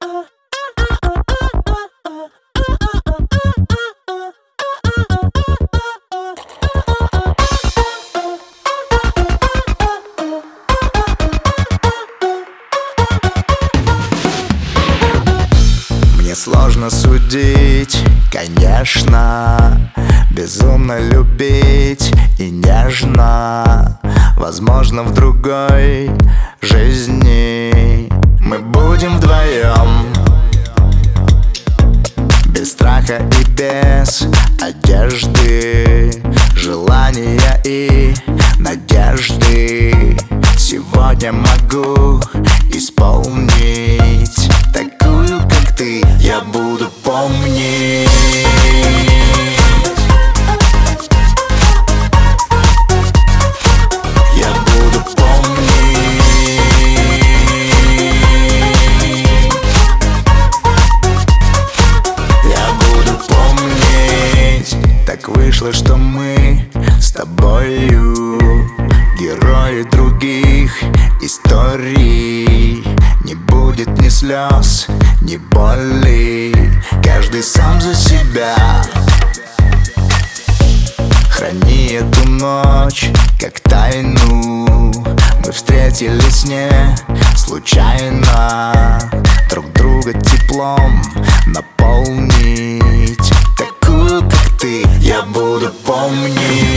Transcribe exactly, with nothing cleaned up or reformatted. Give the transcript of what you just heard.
Мне сложно судить, конечно, безумно любить и нежно. Возможно, в другой жизни мы будем вдвоем, без страха и без одежды, желания и надежды. Сегодня могу исполнить такую, как ты, я буду помнить. Я буду помнить. Я буду помнить. Так вышло, что мы с тобою герои других историй. Не будет ни слез, ни боли, каждый сам за себя. Храни эту ночь, как тайну. Мы встретились не случайно. Друг друга теплом наполнить. Такую, как ты, я буду помнить.